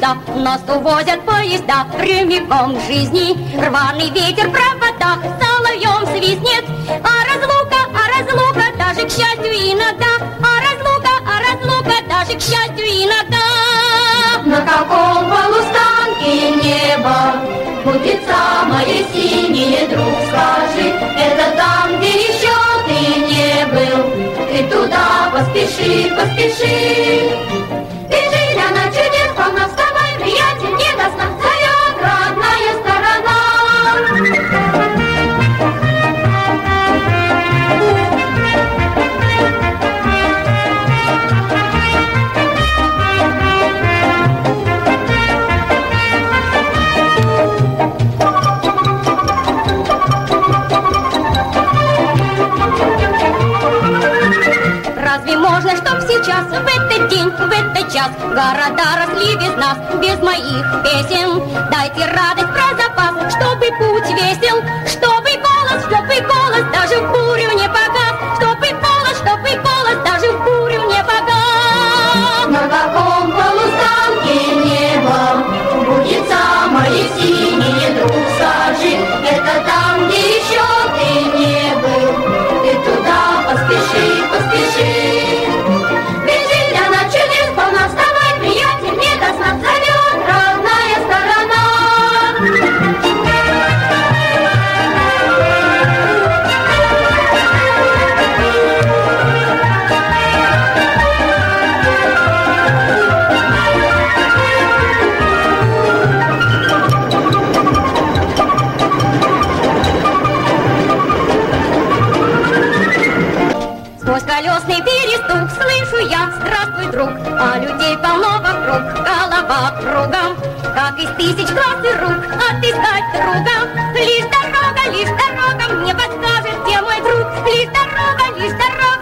звезда, нас увозят поезда прямиком к жизни. Рваный ветер в проводах соловьем свистнет, а разлука даже к счастью иногда, а разлука даже к счастью иногда. На каком полустанке небо будет самое синее, друг, скажи, это там, где еще ты не был, ты туда поспеши, поспеши. Бежи, она чудес, полна, вставай, приятель, не до сна, зовет родная сторона. Разве можно, чтоб сейчас, в этот день, в этот час города росли без нас, без моих песен? Дайте радость про запас, чтобы путь весел, чтобы голос даже в бурю не погас, чтобы голос даже в бурю не погас. На каком полустанке небо будет самое синее, друг, скажи, это там, где еще ты не был, ты туда поспеши, поспеши. Бежи, она чудес полна, вставай, приятель, не до сна, зовет родная сторона. Сквозь колесный перестук слышу я: здравствуй, друг, а людей полно вокруг, голова кругом, как из тысяч глаз и рук отыскать друга. Лишь дорога мне подскажет, где мой друг, лишь дорога